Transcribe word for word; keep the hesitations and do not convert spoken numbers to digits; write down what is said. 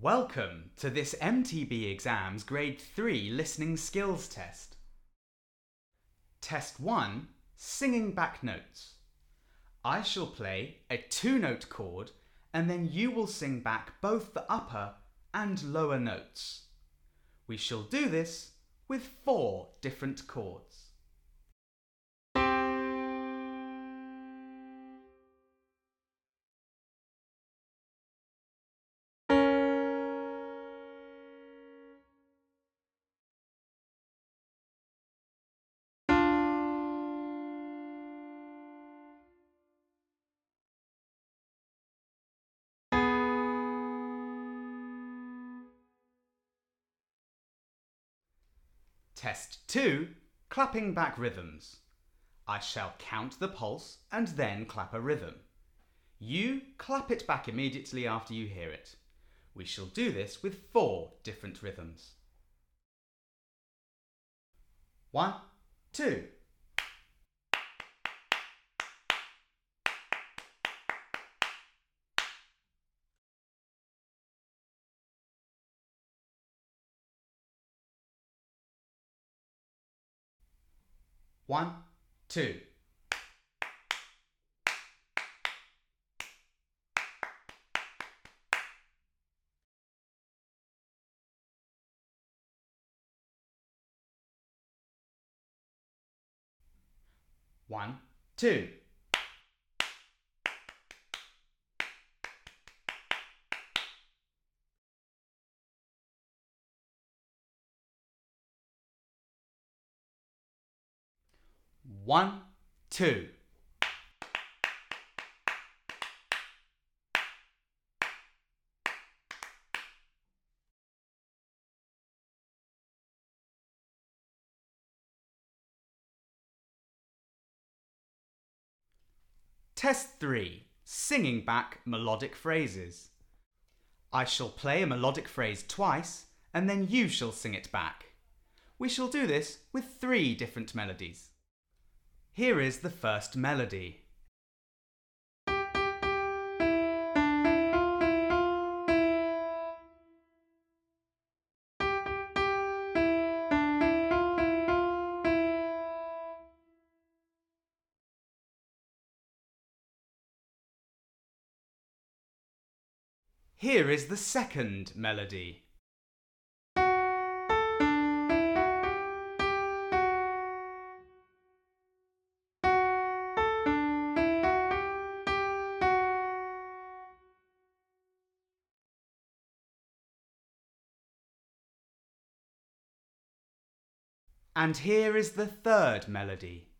Welcome to this M T B Exams Grade three Listening Skills Test. Test one, Singing Back Notes. I shall play a two-note chord and then you will sing back both the upper and lower notes. We shall do this with four different chords. Test two, Clapping Back Rhythms. I shall count the pulse and then clap a rhythm. You clap it back immediately after you hear it. We shall do this with four different rhythms. One, two. One, two. One, two. One, two. Test three, Singing Back Melodic Phrases. I shall play a melodic phrase twice and then you shall sing it back. We shall do this with three different melodies. Here is the first melody. Here is the second melody. And here is the third melody.